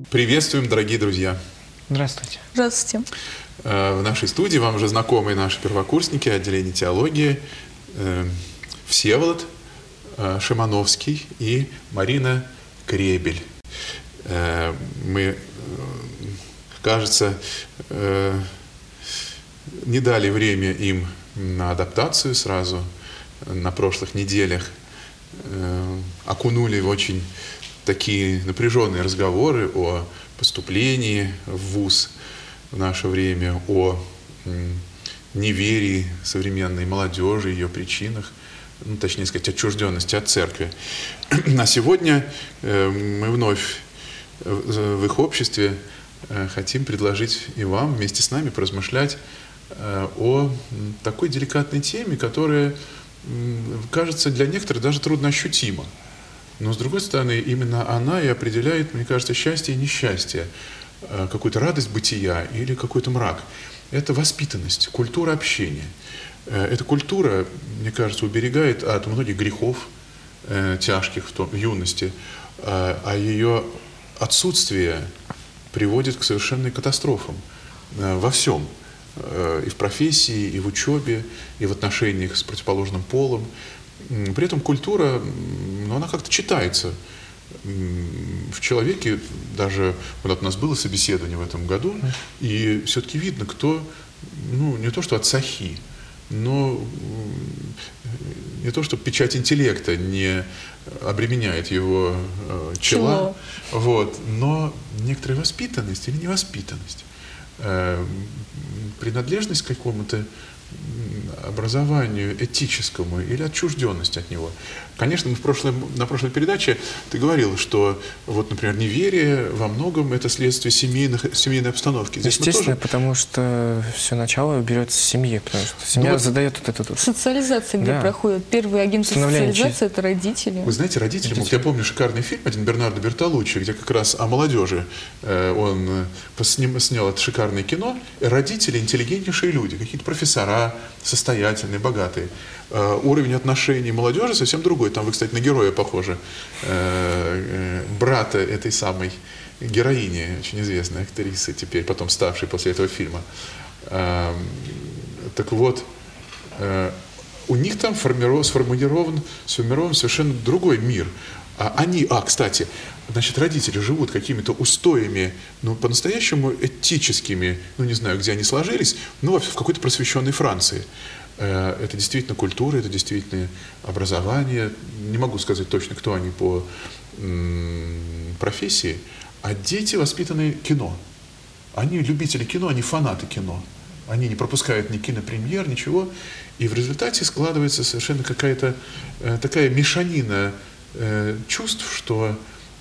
Приветствуем, дорогие друзья! Здравствуйте. Здравствуйте. В нашей студии вам уже знакомые наши первокурсники отделения теологии Всеволод Шимановский и Марина Кребель. Мы, кажется, не дали время им на адаптацию сразу на прошлых неделях, окунули в очень такие напряженные разговоры о поступлении в вуз в наше время, о неверии современной молодежи, ее причинах, ну, точнее сказать, отчужденности от церкви. А сегодня мы вновь в их обществе хотим предложить и вам вместе с нами поразмышлять о такой деликатной теме, которая, кажется, для некоторых даже трудно ощутима. Но, с другой стороны, именно она и определяет, мне кажется, счастье и несчастье, какую-то радость бытия или какой-то мрак. Это воспитанность, культура общения. Эта культура, мне кажется, уберегает от многих грехов тяжких в юности, а ее отсутствие приводит к совершенным катастрофам во всем. И в профессии, и в учебе, и в отношениях с противоположным полом. При этом культура, ну, она как-то читается в человеке. Даже вот у нас было собеседование в этом году, и все-таки видно, кто, ну, не то что от сахи, но не то что печать интеллекта не обременяет его чела, вот, но некоторая воспитанность или невоспитанность, принадлежность к какому-то образованию этическому или отчужденность от него. Конечно, на прошлой передаче ты говорил, что, вот, например, неверие во многом это следствие семейной обстановки. Здесь естественно, потому что все начало берется с семьи, потому что семья вот задает вот эту... Социализация, где проходит. Первый агент социализации — это родители. Вы знаете, родители, я помню шикарный фильм один Бернардо Бертолуччи, где как раз о молодежи он снял это шикарное кино. Родители — интеллигентнейшие люди, какие-то профессора, состоятельные, богатые. Уровень отношений молодежи совсем другой. Там вы, кстати, на героя похожи. Брата этой самой героини, очень известной актрисы, теперь потом ставшей после этого фильма. Так вот, у них там сформирован совершенно другой мир. Кстати, значит, родители живут какими-то устоями, ну, по-настоящему этическими, ну, не знаю, где они сложились, но в какой-то просвещенной Франции. Это действительно культура, это действительно образование. Не могу сказать точно, кто они по профессии. А дети воспитаны кино. Они любители кино, они фанаты кино. Они не пропускают ни кинопремьер, ничего. И в результате складывается совершенно какая-то такая мешанина чувств, что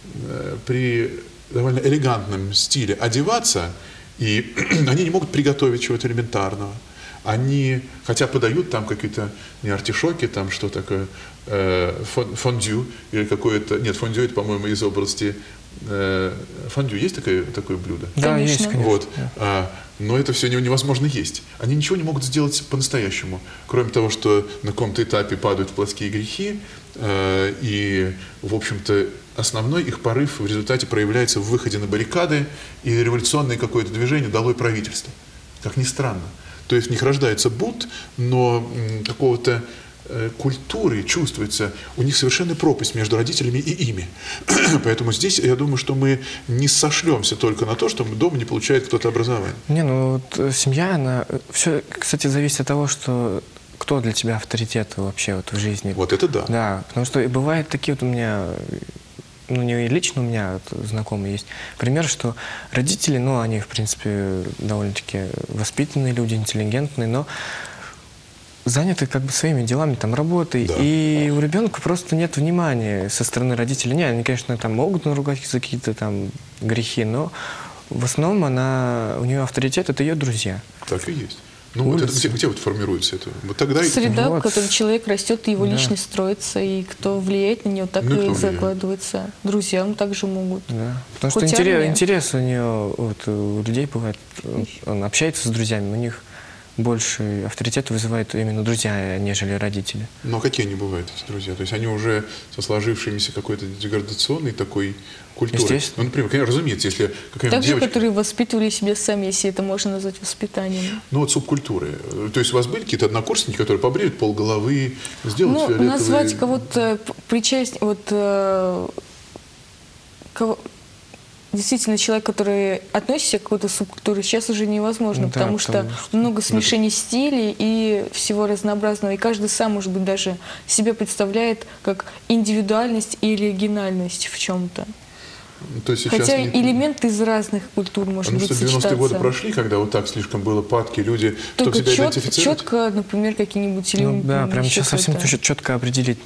при довольно элегантном стиле одеваться, и они не могут приготовить чего-то элементарного. Они, хотя подают там какие-то не артишоки, там что такое, фондю, или какое-то, нет, фондю это, по-моему, из области, фондю есть такое блюдо? Да, конечно. Есть, конечно. Вот. Но это все невозможно есть. Они ничего не могут сделать по-настоящему, кроме того, что на каком-то этапе падают в плоские грехи, и, в общем-то, основной их порыв в результате проявляется в выходе на баррикады и революционное какое-то движение «Долой правительство». Как ни странно. То есть в них рождается бунт, но какого-то культуры чувствуется, у них совершенно пропасть между родителями и ими. Поэтому здесь, я думаю, что мы не сошлемся только на то, что дома не получает кто-то образование. Не, ну вот семья, она... Все, кстати, зависит от того, что кто для тебя авторитет вообще вот в жизни. Вот это да. Да, потому что бывают такие вот у меня... Ну, не лично у меня знакомые есть пример, что родители, ну, они, в принципе, довольно-таки воспитанные люди, интеллигентные, но заняты как бы своими делами, там, работой, да. И у ребенка просто нет внимания со стороны родителей. Не, они, конечно, там могут наругать за какие-то там грехи, но в основном у нее авторитет — это ее друзья. Так и есть. Ну, вот это, где вот формируется это? Вот тогда среда, вот. в которой человек растет, и его личность строится, и кто влияет на него, так и закладывается. Друзья также могут. Да. Потому что интерес у нее, вот, у людей бывает, он общается с друзьями, у них больше авторитет вызывают именно друзья, нежели родители. Но какие они бывают, эти друзья? То есть они уже со сложившимися какой-то деградационной такой культурой. Естественно. Ну, например, конечно, разумеется, если какая-нибудь Также, девочка... которые воспитывали себя сами, если это можно назвать воспитанием. Ну, вот субкультуры. То есть у вас были какие-то однокурсники, которые побреют полголовы, сделают фиолетовые... Назвать кого-то действительно, человек, который относится к какой-то субкультуре, сейчас уже невозможно, Да, потому что много смешений стилей и всего разнообразного. И каждый сам, может быть, даже себя представляет как индивидуальность и оригинальность в чем-то. То есть сейчас Хотя элементы из разных культур, может быть, сочетаться. Потому что 90-е годы сочетаться. прошли, когда вот так слишком было падки, люди, Только чтобы себя идентифицировать. четко, например, какие-нибудь или Ну, да, прям еще сейчас совсем какой-то. четко определить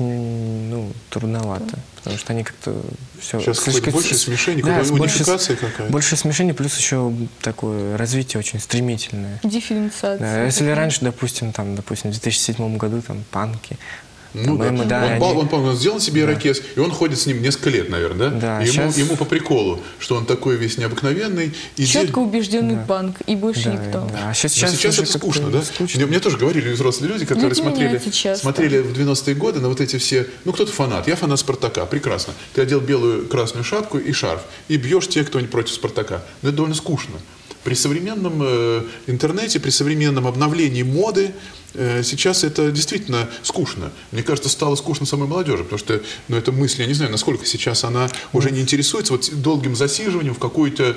трудновато, потому что они как-то все... Сейчас какое-то больше смешений, какая-то унификация какая-то. Больше смешений, плюс еще такое развитие очень стремительное. Дифференциация. Да, если раньше, допустим, в 2007 году там панки, Ну, да. ММ, да, Он сделал себе ирокез, и он ходит с ним несколько лет, наверное, да? Да, И сейчас... ему по приколу, что он такой весь необыкновенный. И Четко убежденный панк, и больше Да, никто. да. А Но сейчас сейчас это скучно, да? Мне тоже говорили взрослые люди, которые это меняется часто. смотрели в 90-е годы на вот эти все... Ну, кто-то фанат. Я фанат «Спартака». Прекрасно. Ты одел белую красную шапку и шарф, и бьешь тех, кто не против «Спартака». Но это довольно скучно. При современном интернете, при современном обновлении моды сейчас это действительно скучно. Мне кажется, стало скучно самой молодежи, потому что, ну, эта мысль, я не знаю, насколько сейчас она уже не интересуется вот долгим засиживанием в какой-то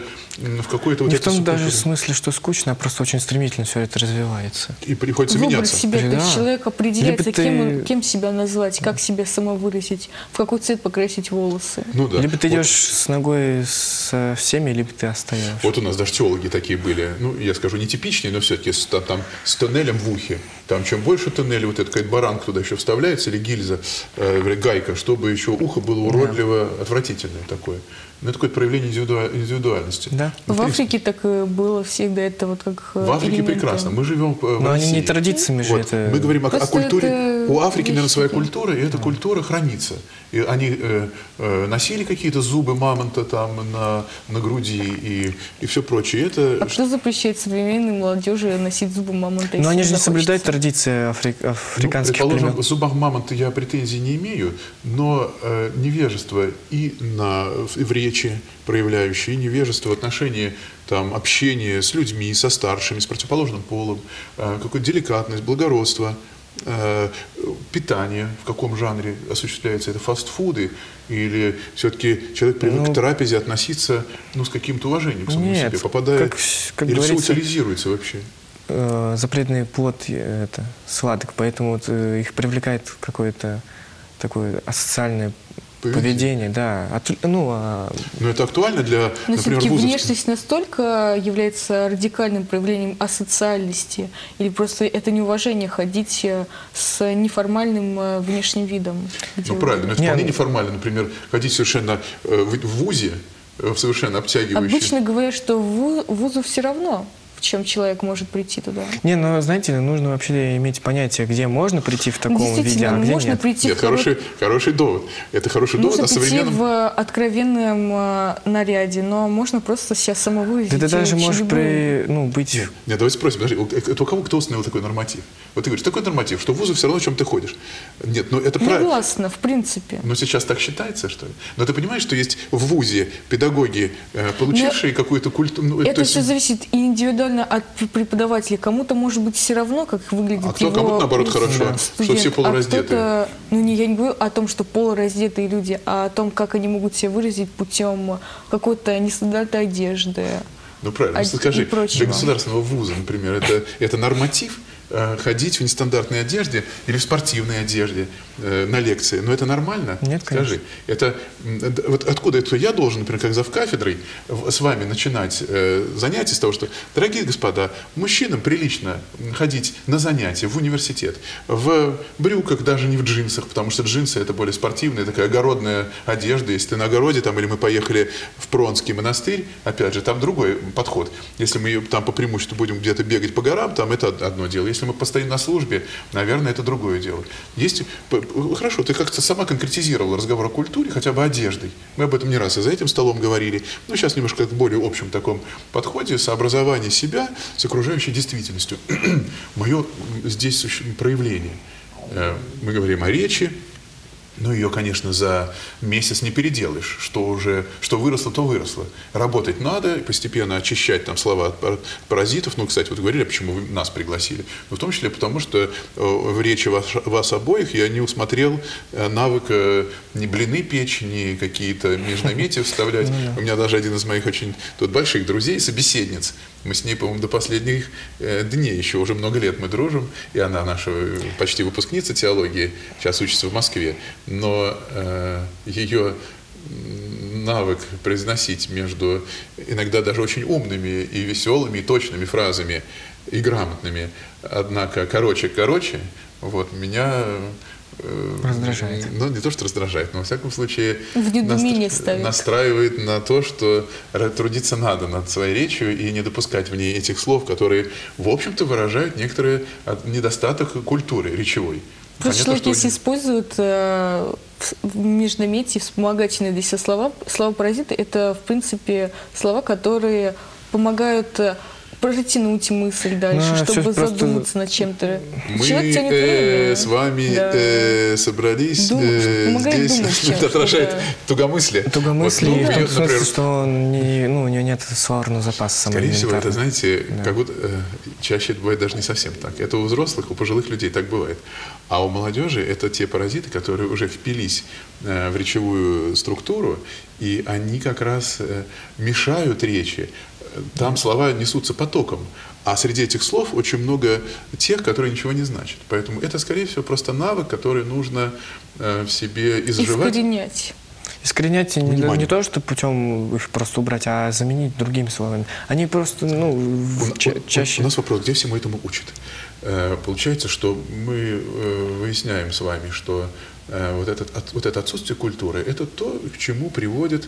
вот Не этой в том даже субкультуре. смысле, что скучно, а просто очень стремительно все это развивается. И приходится Выбор меняться. себя, то есть Да. человек определяется, Либо кем себя назвать, как себя самовыразить, в какой цвет покрасить волосы. Ну да. Либо ты Вот. идешь с ногой со всеми, либо ты остаешься. Вот у нас даже теологи такие были, ну, я скажу, нетипичные, но все-таки там с тоннелем в ухе. Там чем больше тоннеля, вот этот баранг туда еще вставляется, или гильза, гайка, чтобы еще ухо было уродливо, отвратительное такое. Ну, это какое-то проявление индивидуальности. Да. В Африке так и было всегда, это вот как В Африке элементы. прекрасно. Мы живем в Но они России. не традициями же Вот. это... Мы говорим о Просто культуре. это У Африки, наверное, своя вещи. культура, и эта культура хранится. И они носили какие-то зубы мамонта там на груди и все прочее. Это... А кто запрещает современной молодежи носить зубы мамонта? Но если они же не захочется? соблюдают традиции африканских предположим, племен. к зубам мамонта я претензий не имею, но невежество и в речи проявляющее, и невежество в отношении там, общения с людьми, со старшими, с противоположным полом, какая-то деликатность, благородство, питание, в каком жанре осуществляется это, фастфуды, или все-таки человек привык к трапезе относиться с каким-то уважением к самому Нет, себе, попадает, как или все говорится, утилизируется вообще? Запретный плод это сладок, поэтому вот, их привлекает какое-то такое асоциальное поведение, да. Но это актуально для, Но например, все-таки вузовских. внешность настолько является радикальным проявлением асоциальности, или просто это неуважение ходить с неформальным внешним видом. Ну правильно, но это вполне неформально, например, ходить совершенно в ВУЗе, в совершенно обтягивающем. Обычно говорят, что вузу все равно, в чем человек может прийти туда. Не, ну, знаете, нужно вообще иметь понятие, где можно прийти в таком виде, Действительно, а где можно нет. прийти Нет, хороший довод. Это хороший довод Можно о прийти современном... в откровенном наряде, но можно просто себя самовыразить. Да ты даже очень можешь любую. быть... Нет, давайте спросим, подожди, это у кого кто установил такой норматив? Вот ты говоришь, такой норматив, что в вузу все равно, чем ты ходишь. Нет, ну это правильно. Согласна, в принципе. Но сейчас так считается, что ли? Но ты понимаешь, что есть в вузе педагоги, получившие какую-то культуру... Это все зависит индивидуально от преподавателя. Кому-то может быть все равно, как выглядит его кому-то наоборот хорошо, студент, что все полураздетые. А кто-то, я не говорю о том, что полураздетые люди, а о том, как они могут себя выразить путем какой-то нестандартной одежды. Ну правильно, и скажи, прочего. для государственного вуза, например, это норматив ходить в нестандартной одежде или в спортивной одежде на лекции. Но это нормально? Нет, Скажи, это вот откуда это я должен, например, как завкафедрой с вами начинать занятия с того, что, дорогие господа, мужчинам прилично ходить на занятия в университет в брюках, даже не в джинсах, потому что джинсы это более спортивная, такая огородная одежда. Если ты на огороде, там, или мы поехали в Пронский монастырь, опять же, там другой подход. Если мы там по преимуществу будем где-то бегать по горам, там это одно дело. Если мы постоим на службе, наверное, это другое дело. Хорошо, ты как-то сама конкретизировала разговор о культуре, хотя бы одеждой. Мы об этом не раз и за этим столом говорили. Но сейчас немножко в более общем таком подходе сообразование себя с окружающей действительностью. Мое здесь проявление. Мы говорим о речи. Ну, ее, конечно, за месяц не переделаешь. Что выросло, то выросло. Работать надо, постепенно очищать там слова от паразитов. Ну, кстати, вот говорили, почему вы нас пригласили. Но в том числе потому, что в речи вас обоих я не усмотрел навыка ни блины печь, ни какие-то междометия вставлять. У меня даже один из моих очень больших друзей, собеседниц. Мы с ней, по-моему, до последних дней, еще уже много лет мы дружим. И она наша почти выпускница теологии, сейчас учится в Москве. Но ее навык произносить между иногда даже очень умными и веселыми, и точными фразами, и грамотными, однако короче, вот меня... Раздражает. Ну, не то, что раздражает, но, во всяком случае, настраивает на то, что трудиться надо над своей речью и не допускать в ней этих слов, которые, в общем-то, выражают некоторый недостаток культуры речевой. Просто человек, если использует в междометии вспомогательные для себя слова-паразиты, это, в принципе, слова, которые помогают протянуть мысль дальше, чтобы задуматься над чем-то. Мы с вами собрались здесь. Это отражает тугомыслие. Тугомыслие, в том смысле, что у него нет словарного запаса. Скорее всего, это, знаете, как будто чаще это бывает даже не совсем так. Это у взрослых, у пожилых людей так бывает. А у молодежи это те паразиты, которые уже впились в речевую структуру, и они как раз мешают речи. Там слова несутся потоком, а среди этих слов очень много тех, которые ничего не значат. Поэтому это, скорее всего, просто навык, который нужно в себе изживать. Искоренять не то, что путем их просто убрать, а заменить другими словами. Они просто, чаще... У нас вопрос, где всему этому учат? Получается, что мы выясняем с вами, что вот это отсутствие культуры – это то, к чему приводят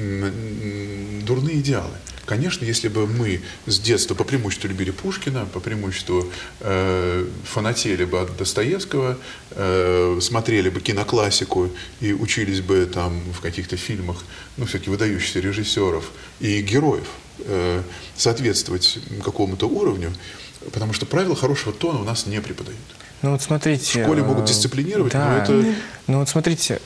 дурные идеалы. Конечно, если бы мы с детства по преимуществу любили Пушкина, по преимуществу фанатели бы от Достоевского, смотрели бы киноклассику и учились бы там в каких-то фильмах, все-таки выдающихся режиссеров и героев соответствовать какому-то уровню, потому что правила хорошего тона у нас не преподают. Ну вот смотрите, в школе могут дисциплинировать, да, но это... Ну вот смотрите,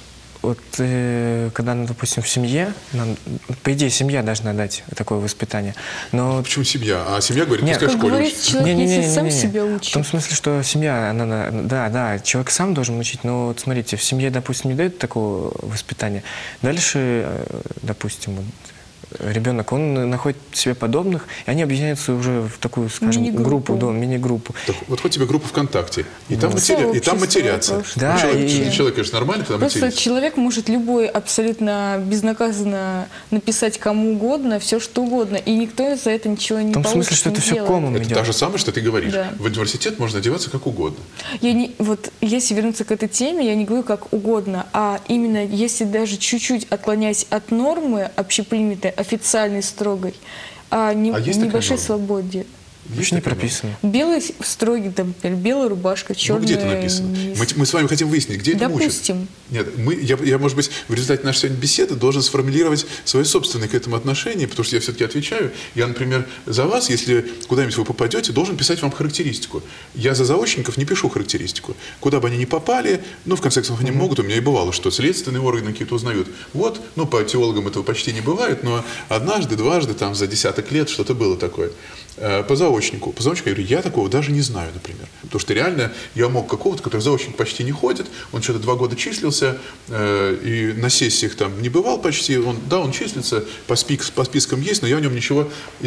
когда, в семье, по идее, семья должна дать такое воспитание. Но... Почему семья? А семья говорит, пускай в школе учится. Человек сам себя учит. В том смысле, что семья, человек сам должен учить, но вот смотрите, в семье, допустим, не дают такого воспитания. Дальше, допустим, ребенок, он находит себе подобных, и они объединяются уже в такую, скажем, мини-группу. Так, вот хоть тебе группа ВКонтакте, и там матерятся. Да, человек, конечно, нормально, когда матерится. Просто человек может любой абсолютно безнаказанно написать кому угодно, все что угодно, и никто за это ничего не получит. В том смысле, что это все комом идет. Это то же самое, что ты говоришь. Да. В университет можно одеваться как угодно. Если вернуться к этой теме, я не говорю как угодно, а именно если даже чуть-чуть отклоняясь от нормы общепринятой, официальной, строгой, а небольшой свободе. Еще не прописано. Белый строгий, например, белая рубашка, черная... где это написано? Мы с вами хотим выяснить, где это учат. Допустим. Нет, я, может быть, в результате нашей сегодня беседы должен сформулировать свое собственное к этому отношение, потому что я все-таки отвечаю. Я, например, за вас, если куда-нибудь вы попадете, должен писать вам характеристику. Я за заочников не пишу характеристику. Куда бы они ни попали, в конце концов, они могут, у меня и бывало, что следственные органы какие-то узнают. Вот, по теологам этого почти не бывает, но однажды, дважды, за десяток лет что-то было такое. По заочнику я говорю, я такого даже не знаю, например. Потому что реально я мог какого-то, который заочник почти не ходит, он что-то 2 года числился, и на сессиях там не бывал почти, он числится, по спискам есть, но я о нем ничего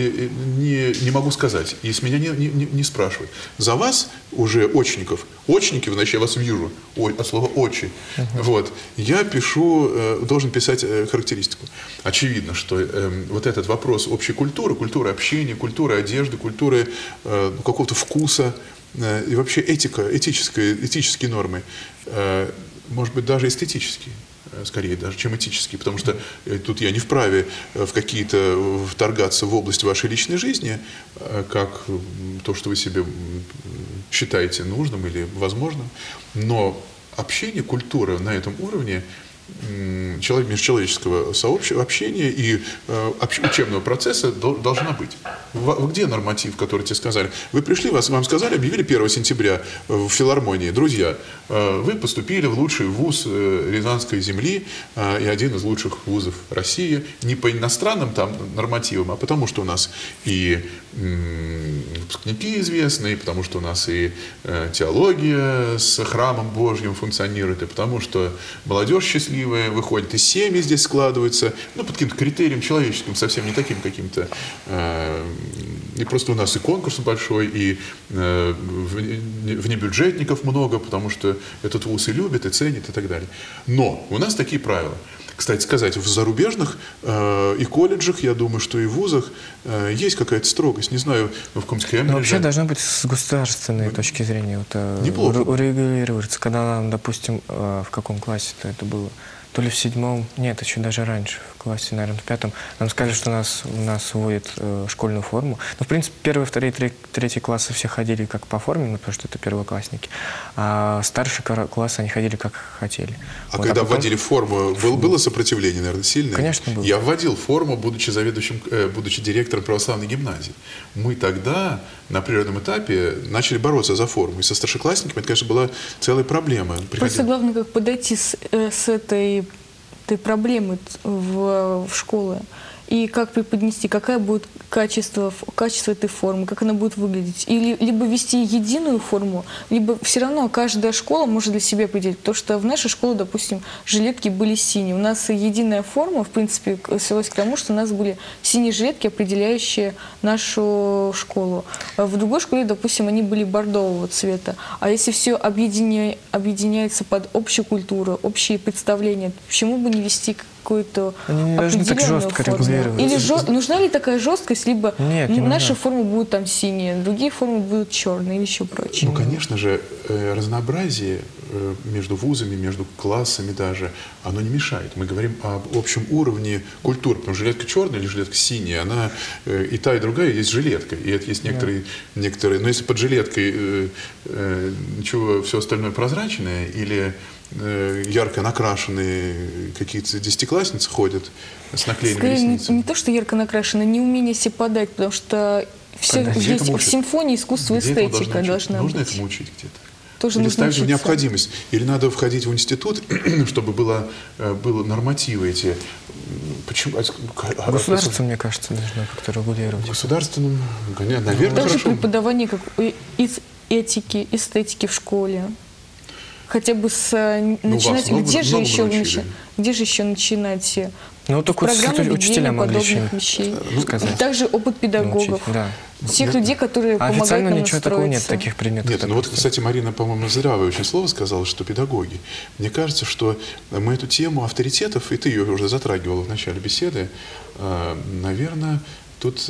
не могу сказать. И с меня не спрашивают. За вас уже очников, значит, я вас вижу, от слова «очи». Вот. Я должен писать характеристику. Очевидно, что вот этот вопрос общей культуры общения, культуры одежды, культуры какого-то вкуса и вообще этические нормы, может быть, даже эстетические, скорее даже, чем этический, потому что тут я не вправе в какие-то вторгаться в область вашей личной жизни, как то, что вы себе считаете нужным или возможным, но общение, культура на этом уровне межчеловеческого общения и учебного процесса должна быть. Где норматив, который тебе сказали? Вы пришли, вам сказали, объявили 1 сентября в филармонии. Друзья, вы поступили в лучший вуз Рязанской земли и один из лучших вузов России. Не по иностранным там нормативам, а потому что у нас и выпускники известны, и потому что у нас и теология с храмом Божьим функционирует, и потому что молодежь счастливая выходит, и семьи здесь складываются, ну, под каким-то критерием человеческим, совсем не таким каким-то. И просто у нас и конкурс большой, и внебюджетников много, потому что этот вуз и любит, и ценит, и так далее. Но у нас такие правила. Кстати сказать, в зарубежных и колледжах, я думаю, что и в вузах есть какая-то строгость. Не знаю, в каком-то Кембридже. Вообще должно быть с государственной точки зрения урегулироваться. Когда нам, допустим, в каком классе-то это было? То ли в 7-м, нет, еще даже раньше, в классе, наверное, в 5-м, нам сказали, что у нас вводят школьную форму. Ну, в принципе, 1, 2, 3 классы все ходили как по форме, ну, потому что это первоклассники, а старшие классы, они ходили как хотели. А вот, когда вводили форму, было сопротивление, наверное, сильное? Конечно, было. Я вводил форму, будучи директором православной гимназии. Мы тогда на природном этапе начали бороться за форму. И со старшеклассниками это, конечно, была целая проблема. Просто главное, как подойти с этой проблемы в школы. И как преподнести, какое будет качество этой формы, как она будет выглядеть. Или либо вести единую форму, либо все равно каждая школа может для себя определить. Потому что в нашей школе, допустим, жилетки были синие. У нас единая форма, в принципе, свелась к тому, что у нас были синие жилетки, определяющие нашу школу. В другой школе, допустим, они были бордового цвета. А если все объединяется под общую культуру, общие представления, почему бы не вести какую-то определенную форму? Или нужна ли такая жесткость, либо наша форма будет там синяя, другие формы будут черные или еще прочее? Ну, конечно же, разнообразие между вузами, между классами даже, оно не мешает. Мы говорим об общем уровне культуры, потому что жилетка черная или жилетка синяя, она и та, и другая есть жилетка. И это есть некоторые, но если под жилеткой ничего, все остальное прозрачное, или ярко накрашенные какие-то десятиклассницы ходят с наклеенными ресницами. Не то, что ярко накрашенные, неумение себе подать, потому что все здесь в симфонии искусство и эстетика должна быть. Нужно этому учить где-то? Тоже или ставить в необходимость. Или надо входить в институт, чтобы было нормативы эти. Почему? Государство, мне кажется, должно как-то регулировать. Государственным, наверное, также хорошо. преподавание как из этики, эстетики в школе. Хотя бы начинать, где же еще начинать? Ну, только учителя могли еще вещей. Также опыт педагогов. Тех людей, которые помогают нам официально ничего такого нет, таких предметов. Нет, ну вот, кстати, Марина, по-моему, здравое очень слово сказала, что педагоги. Мне кажется, что мы эту тему авторитетов, и ты ее уже затрагивала в начале беседы, наверное, тут...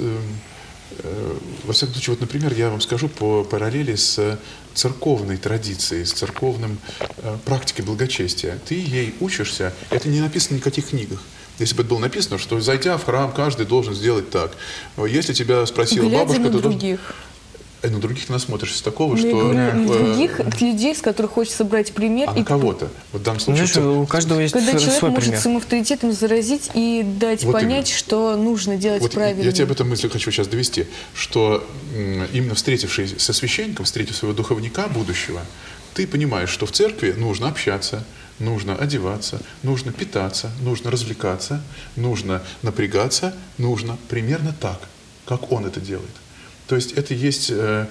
Во всяком случае, вот, например, я вам скажу по параллели с церковной традицией, с церковным практикой благочестия. Ты ей учишься, это не написано в никаких книгах. Если бы это было написано, что, зайдя в храм, каждый должен сделать так. Если тебя спросила бабушка, то других. На других ты насмотришься такого, что... Других людей, с которых хочется брать пример. А на кого-то. Вот в данном случае... Знаешь, у каждого есть свой пример. Когда человек может своим авторитетом заразить и дать понять, что нужно делать правильно. Я тебе об этом мысль хочу сейчас довести, что именно встретившись со священником, встретив своего духовника будущего, ты понимаешь, что в церкви нужно общаться, нужно одеваться, нужно питаться, нужно развлекаться, нужно напрягаться, нужно примерно так, как он это делает. То есть это есть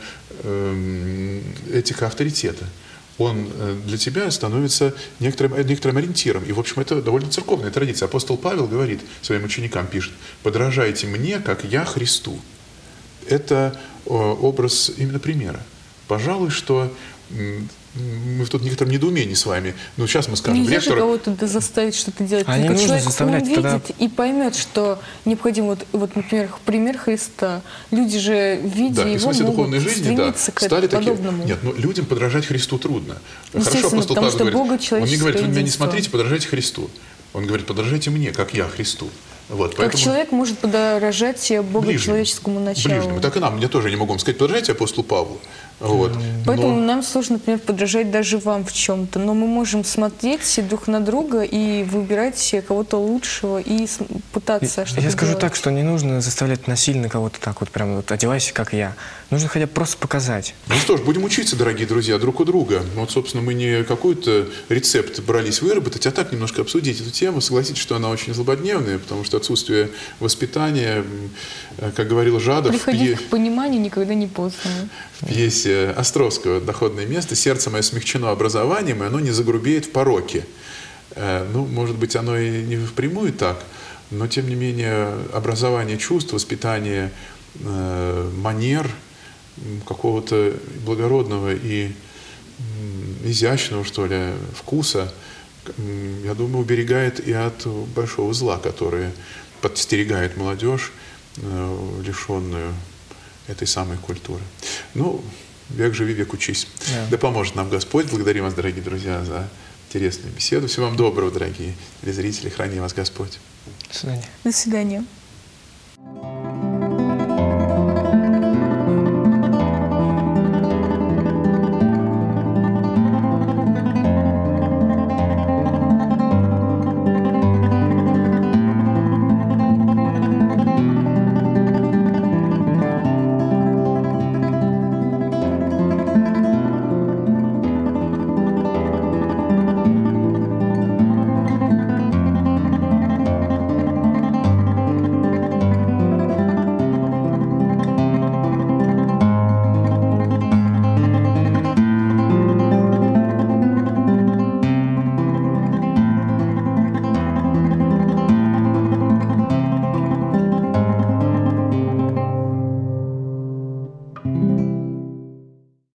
этика авторитета. Он для тебя становится некоторым ориентиром. И, в общем, это довольно церковная традиция. Апостол Павел говорит своим ученикам, пишет: «Подражайте мне, как я Христу». Это образ именно примера. Пожалуй, что мы в тут некотором недоумении с вами. Ну, сейчас мы скажем нельзя же кого-то заставить что-то делать. А не нужно заставлять, увидит тогда... и поймет, что необходимо, вот, например, пример Христа. Люди же, видя его, могут стремиться к подобному. Нет, ну, людям подражать Христу трудно. Хорошо, апостол Павел говорит, он не говорит: вы меня не смотрите, подражайте Христу. Он говорит, подражайте мне, как я Христу. Вот, Как поэтому человек может подражать Богу ближнему, человеческому началу. ближнему. Так и нам, мне тоже не могу вам сказать, подражайте апостолу Павлу. Вот. Поэтому Но нам сложно, например, подражать даже вам в чем-то. Но мы можем смотреть друг на друга и выбирать кого-то лучшего и пытаться что-то Я скажу делать. так, что не нужно заставлять насильно кого-то так вот прям вот одевайся, как я. Нужно хотя бы просто показать. Ну что ж, будем учиться, дорогие друзья, друг у друга. Вот, собственно, мы не какой-то рецепт брались выработать, а так немножко обсудить эту тему. Согласитесь, что она очень злободневная, потому что отсутствие воспитания, как говорил Жадов, Приходить к пониманию никогда не поздно. в пьесе Островского «Доходное место», сердце мое смягчено образованием, и оно не загрубеет в пороке. Ну, может быть, оно и не впрямую так, но, тем не менее, образование чувств, воспитание манер, какого-то благородного и изящного, что ли, вкуса, я думаю, уберегает и от большого зла, которое подстерегает молодежь, лишенную этой самой культуры. Ну, век живи, век учись. Да поможет нам Господь. Благодарим вас, дорогие друзья, за интересную беседу. Всего вам доброго, дорогие телезрители. Храни вас Господь. До свидания. До свидания.